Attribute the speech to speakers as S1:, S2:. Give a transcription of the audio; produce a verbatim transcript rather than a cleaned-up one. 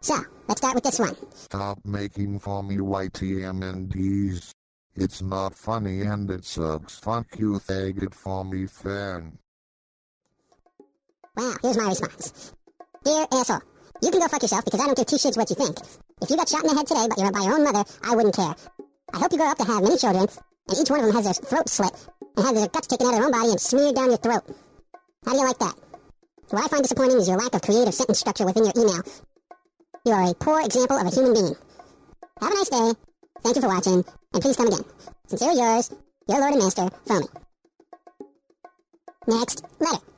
S1: So, let's start with this one.
S2: Stop making for me Y T M N Ds. It's not funny and it sucks. Fuck you, faggot for me fan.
S1: Wow, here's my response. Dear asshole, you can go fuck yourself because I don't give two shits what you think. If you got shot in the head today by your, by your own mother, I wouldn't care. I hope you grow up to have many children, and each one of them has their throat slit, and has their guts taken out of their own body and smeared down your throat. How do you like that? What I find disappointing is your lack of creative sentence structure within your email. You are a poor example of a human being. Have a nice day. Thank you for watching, and please come again. Sincerely yours, your Lord and Master, Foamy. Next letter.